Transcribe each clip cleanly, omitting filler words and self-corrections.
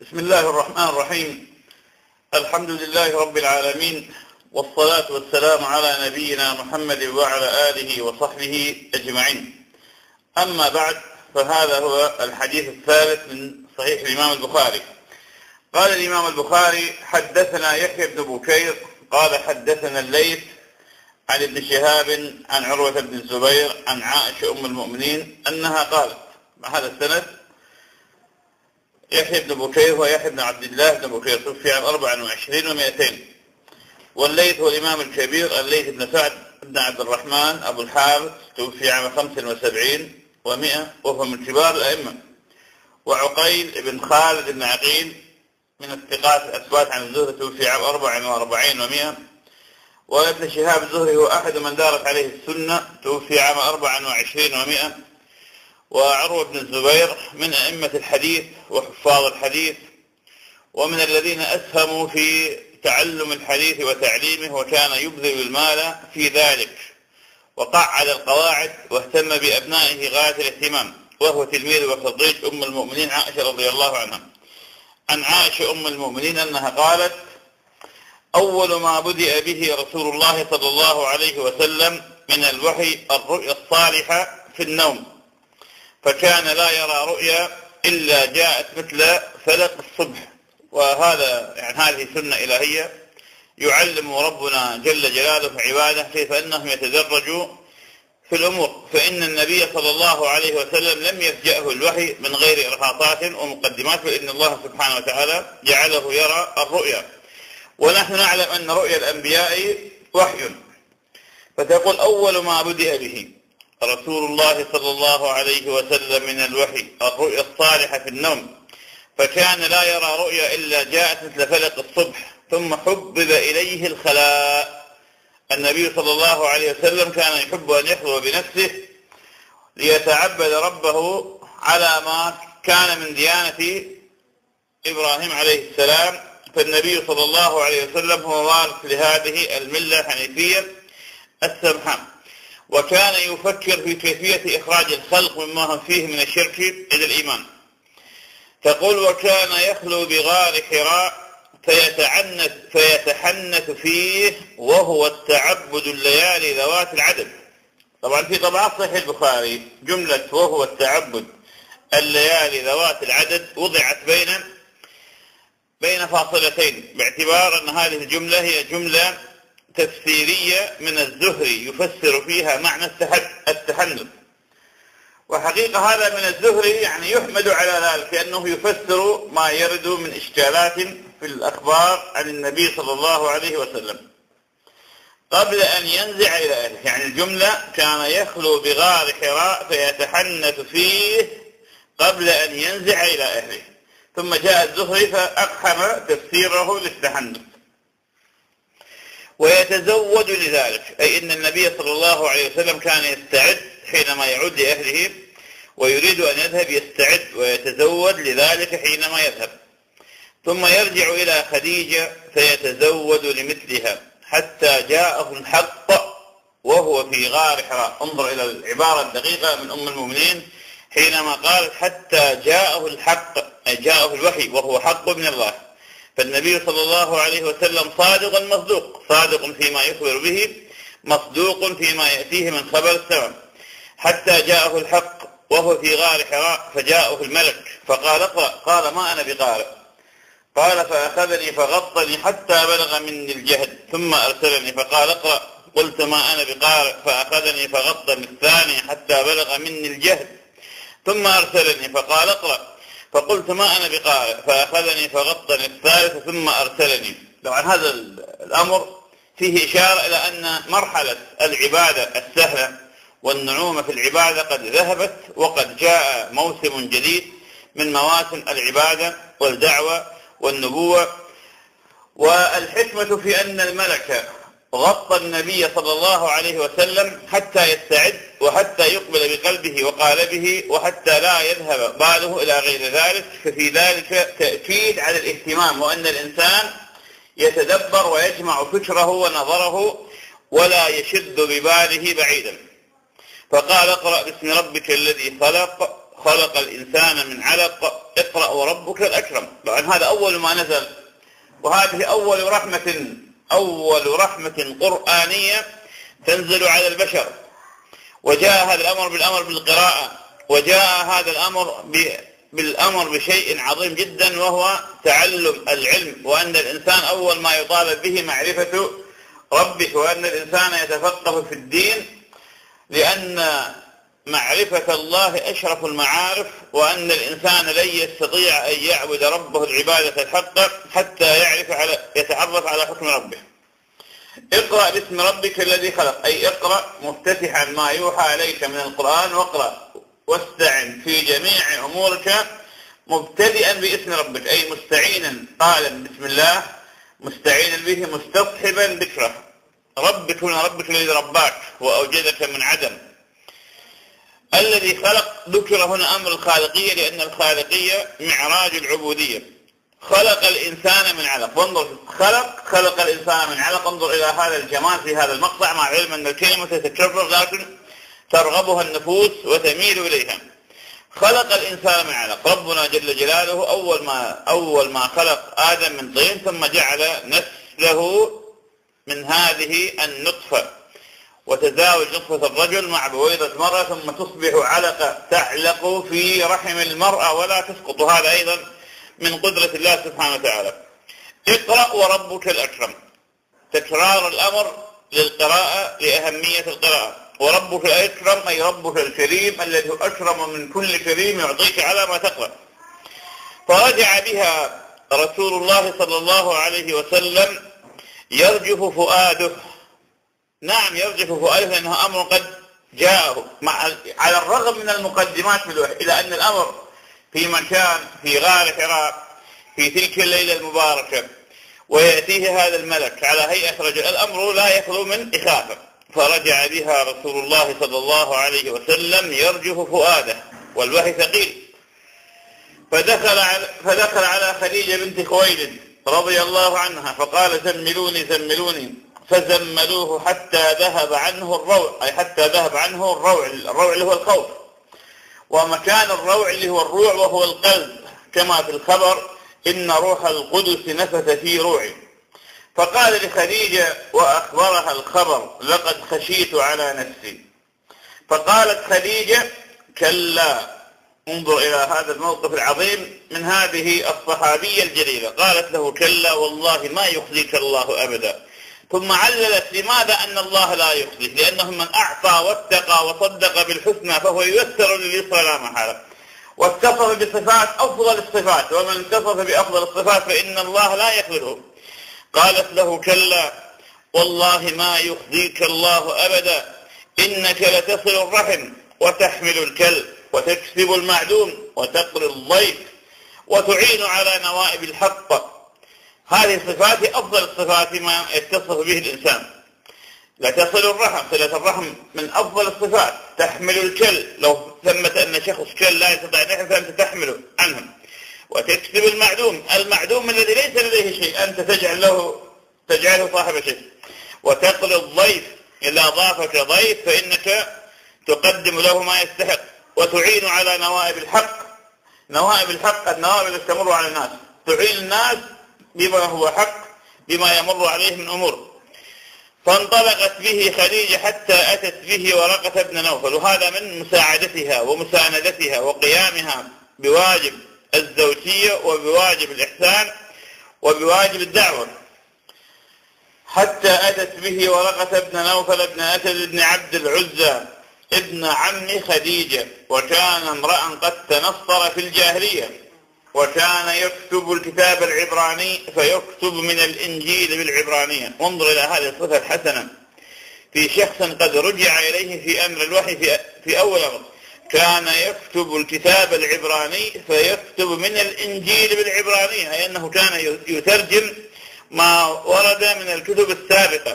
بسم الله الرحمن الرحيم. الحمد لله رب العالمين، والصلاة والسلام على نبينا محمد وعلى آله وصحبه أجمعين. أما بعد، فهذا هو الحديث الثالث من صحيح الإمام البخاري. قال الإمام البخاري: حدثنا يحيى بن بكير قال حدثنا الليث عن ابن شهاب عن عروة بن الزبير عن عائشة أم المؤمنين أنها قالت. مع هذا السند يحيى بن بكير هو يحيى بن عبد الله بن بكير، توفي عام 24 و200. والليث هو الإمام الكبير الليث بن سعد بن عبد الرحمن أبو الحارث، توفي عام 75 و100 وهو من كبار الأئمة. وعقيل بن خالد بن عقيل من الثقات الأثبات عن الزهري، توفي عام 44 و100. وابن شهاب الزهري هو أحد من دارت عليه السنة، توفي عام 24 و100. وعروة بن الزبير من أئمة الحديث وحفاظ الحديث، ومن الذين أسهموا في تعلم الحديث وتعليمه، وكان يبذل المال في ذلك وقعد القواعد واهتم بأبنائه غاية الاهتمام، وهو تلميذ وصديق أم المؤمنين عائشة رضي الله عنها. عن عائشة أم المؤمنين أنها قالت: أول ما بدأ به رسول الله صلى الله عليه وسلم من الوحي الرؤيا الصالحة في النوم، فكان لا يرى رؤيا إلا جاءت مثل فلق الصبح. وهذا هذه سنة إلهية يعلم ربنا جل جلاله عباده كيف أنهم يتدرجوا في الأمور، فإن النبي صلى الله عليه وسلم لم يفجأه الوحي من غير إرهاصات ومقدمات، فإن الله سبحانه وتعالى جعله يرى الرؤيا. ونحن نعلم أن رؤيا الأنبياء وحي، فتقول: أول ما بدأ به رسول الله صلى الله عليه وسلم من الوحي الرؤيا الصالحة في النوم، فكان لا يرى رؤيا إلا جاءت مثل فلق الصبح، ثم حبب إليه الخلاء. النبي صلى الله عليه وسلم كان يحب أن يخلو بنفسه ليتعبد ربه على ما كان من ديانة إبراهيم عليه السلام، فالنبي صلى الله عليه وسلم هو وارث لهذه الملة الحنيفية السمحة، وكان يفكر في كيفية إخراج الخلق مما هم فيه من الشرك إلى الإيمان. تقول: وكان يخلو بغار حراء فيتحنث فيه، وهو التعبد الليالي ذوات العدد. طبعا في طبعات صحيح البخاري جملة وهو التعبد الليالي ذوات العدد وضعت بين فاصلتين، باعتبار أن هذه الجملة هي جملة تفسيرية من الزهري يفسر فيها معنى التحنث. وحقيقة هذا من الزهري يحمد على ذلك، لأنه يفسر ما يرد من إشكالات في الأخبار عن النبي صلى الله عليه وسلم قبل أن ينزع إلى أهله. الجملة كان يخلو بغار حراء فيتحنث فيه قبل أن ينزع إلى أهله، ثم جاء الزهري فأقحم تفسيره للتحنث. ويتزود لذلك، أي أن النبي صلى الله عليه وسلم كان يستعد حينما يعود لأهله ويريد أن يذهب، يستعد ويتزود لذلك حينما يذهب، ثم يرجع إلى خديجة فيتزود لمثلها حتى جاءه الحق وهو في غار حراء. انظر إلى العبارة الدقيقة من أم المؤمنين حينما قالت حتى جاءه الحق، أي جاءه الوحي وهو حق من الله. فالنبي صلى الله عليه وسلم صادق مصدوق، صادق فيما يخبر به، مصدوق فيما يأتيه من خبر السماء. حتى جاءه الحق وهو في غار حراء فجاءه الملك فقال: اقرأ. قال: ما أنا بقارئ. قال: فأخذني فغطني حتى بلغ مني الجهد، ثم أرسلني فقال: اقرأ. قلت: ما أنا بقارئ. فأخذني فغطني الثاني حتى بلغ مني الجهد، ثم أرسلني فقال: اقرأ. فقلت: ما أنا بقارئ. فأخذني فغطني الثالث ثم أرسلني. طبعا هذا الأمر فيه إشارة إلى أن مرحلة العبادة السهلة والنعومة في العبادة قد ذهبت، وقد جاء موسم جديد من مواسم العبادة والدعوة والنبوة. والحكمة في أن الملك غطى النبي صلى الله عليه وسلم حتى يستعد وحتى يقبل بقلبه وقالبه وحتى لا يذهب باله إلى غير ذلك، ففي ذلك تأكيد على الاهتمام، وأن الإنسان يتدبر ويجمع فكره ونظره ولا يشد بباله بعيدا. فقال: اقرأ باسم ربك الذي خلق، خلق الإنسان من علق اقرأ وربك الأكرم. طبعا هذا أول ما نزل، وهذه أول رحمة قرآنية تنزل على البشر. وجاء هذا الأمر بالقراءة، وجاء هذا بالأمر بشيء عظيم جدا، وهو تعلم العلم، وأن الإنسان أول ما يطالب به معرفة ربه، وأن الإنسان يتفقه في الدين، لأن معرفة الله أشرف المعارف، وأن الإنسان لن يستطيع أن يعبد ربه العبادة الحقة حتى يتعرف على حكم ربه. اقرأ باسم ربك الذي خلق، أي اقرأ مفتتحا ما يوحى إليك من القرآن، واقرأ واستعن في جميع أمورك مبتدئا باسم ربك، أي مستعينا قائلا بسم الله، مستعينا به، مستصحبا ذكره. ربك هنا ربك الذي رباك وأوجدك من عدم. الذي خلق ذكر هنا أمر الخالقية، لأن الخالقية معراج العبودية. خلق الإنسان من علق، وانظر خلق الإنسان من علق، انظر إلى هذا الجمال في هذا المقطع، مع علم أن الكلمة تتكرر لكن ترغبها النفوس وتميل إليها. خلق الإنسان من علق، ربنا جل جلاله أول ما خلق آدم من طين، ثم جعل نسله من هذه النطفة، وتزاوج نطفة الرجل مع بويضة المرأة، ثم تصبح علقة تعلق في رحم المرأة ولا تسقط. هذا أيضا من قدرة الله سبحانه وتعالى. اقرأ وربك الأكرم، تكرار الأمر للقراءة لأهمية القراءة. وربك الأكرم أي ربك الكريم الذي أكرم من كل كريم يعطيك على ما تقرأ. فرجع بها رسول الله صلى الله عليه وسلم يرجف فؤاده. نعم يرجف فؤاده، لأنه أمر قد جاءه على الرغم من المقدمات في الوحي، إلى أن الأمر في مكان في غار حراء في تلك الليلة المباركة، ويأتيه هذا الملك على هيئة رجل، الأمر لا يخلو من إخافة. فرجع بها رسول الله صلى الله عليه وسلم يرجف فؤاده، والوحي ثقيل. فدخل على خديجة بنت خويلد رضي الله عنها، فقال زملوني، فزملوه حتى ذهب عنه الروع، أي حتى ذهب عنه الروع اللي هو الخوف، ومكان الروع اللي هو الروع وهو القلب، كما في الخبر إن روح القدس نفث في روعي. فقال لخديجة وأخبرها الخبر لقد خشيت على نفسي. فقالت خديجة كلا. انظر إلى هذا الموقف العظيم من هذه الصحابية الجليلة، قالت له كلا والله ما يخزيك الله أبدا. ثم عللت لماذا أن الله لا يخزيه، لأنه من أعطى واتقى وصدق بالحسنى فهو ييسر لليسرى لا محالة، واتصف بصفات أفضل الصفات، ومن اتصف بأفضل الصفات فإن الله لا يخذله. قالت له كلا والله ما يخزيك الله أبدا، إنك لتصل الرحم وتحمل الكلب وتكسب المعدوم وتقري الضيف وتعين على نوائب الحق. هذه الصفات أفضل الصفات ما يتصف به الإنسان. لتصل الرحم، صلة الرحم من أفضل الصفات. تحمل الكل، لو ثمة أن شخص كل لا يستطيع أن يحمل فأنت تحمله عنهم. وتكسب المعدوم الذي ليس لديه شيء أنت تجعله صاحب شيء. وتقري الضيف، إذا ضافك ضيف فإنك تقدم له ما يستحق. وتعين على نوائب الحق، النوائب التي تمر على الناس، تعين الناس بما هو حق، بما يمر عليه من أمور. فانطلقت به خديجة حتى أتت به ورقة بن نوفل، وهذا من مساعدتها ومساندتها وقيامها بواجب الزوجية وبواجب الإحسان وبواجب الدعوة. حتى أتت به ورقة بن نوفل بن أسد بن عبد العزى ابن عم خديجة، وكان امرأ قد تنصر في الجاهلية، وكان يكتب الكتاب العبراني فيكتب من الإنجيل بالعبرانية. انظر إلى هذه الصفة الحسنة في شخص قد رجع إليه في أمر الوحي في أول أمر. كان يكتب الكتاب العبراني فيكتب من الإنجيل بالعبرانية، أي أنه كان يترجم ما ورد من الكتب السابقة.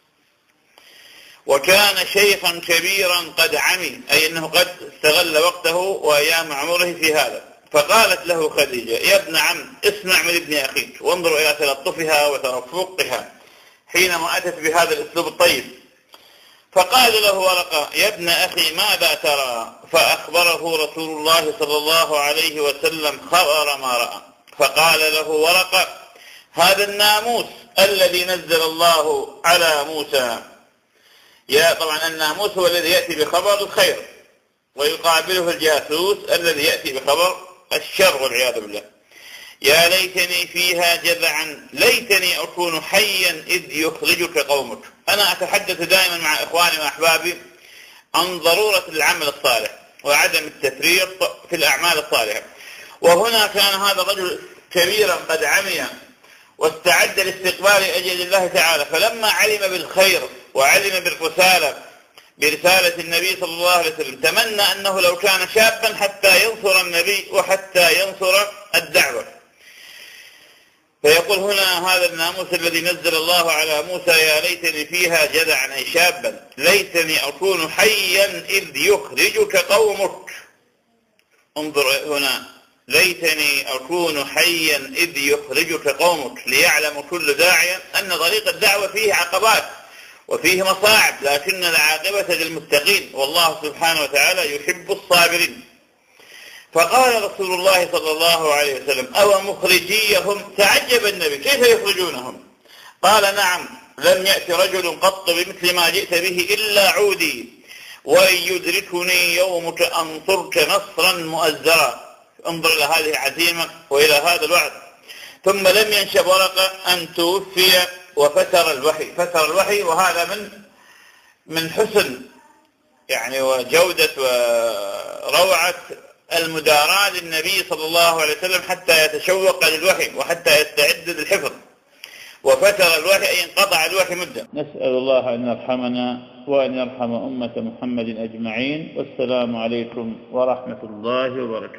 وكان شيخا كبيرا قد عمي، أي أنه قد استغل وقته وأيام عمره في هذا. فقالت له خديجة يا ابن عم اسمع من ابن أخيك. وانظروا إلى تلطفها وترفقها حينما أتت بهذا الأسلوب الطيب. فقال له ورقة: يا ابن أخي ماذا ترى؟ فأخبره رسول الله صلى الله عليه وسلم خبر ما رأى. فقال له ورقة: هذا الناموس الذي نزل الله على موسى. طبعا الناموس هو الذي يأتي بخبر الخير، ويقابله الجاسوس الذي يأتي بخبر الشر والعياذ بالله. يا ليتني فيها جذعا، ليتني أكون حيا إذ يخرجك قومك. أنا أتحدث دائما مع إخواني وأحبابي عن ضرورة العمل الصالح وعدم التفريط في الأعمال الصالحة. وهنا كان هذا الرجل كبيرا قد عمي واستعد لاستقبال أجل الله تعالى، فلما علم بالخير وعلم برسالة النبي صلى الله عليه وسلم تمنى أنه لو كان شابا حتى ينصر النبي وحتى ينصر الدعوة. فيقول هنا: هذا الناموس الذي نزل الله على موسى يا ليتني فيها جذعا، أي شابا، ليتني أكون حيا إذ يخرجك قومك. انظر هنا: ليتني أكون حيا إذ يخرجك قومك، ليعلم كل داعية أن طريق الدعوة فيه عقبات وفيه مصاعب، لكن العاقبة للمتقين، والله سبحانه وتعالى يحب الصابرين. فقال رسول الله صلى الله عليه وسلم: أو مخرجيهم؟ تعجب النبي: كيف يخرجونهم؟ قال: نعم، لم يأتي رجل قط بمثل ما جئت به إلا عودي، وإن يدركني يومك أنصرك نصرا مؤزرا. انظر إلى هذه العزيمة وإلى هذا الوعد. ثم لم ينشب ورقة أن توفي وفتر الوحي، وهذا من حسن وجودة وروعة المداراة للنبي صلى الله عليه وسلم حتى يتشوق للوحي وحتى يستعد للحفظ. وفتر الوحي أي انقطع الوحي مدة. نسأل الله أن يرحمنا وأن يرحم أمة محمد أجمعين. والسلام عليكم ورحمة الله وبركاته.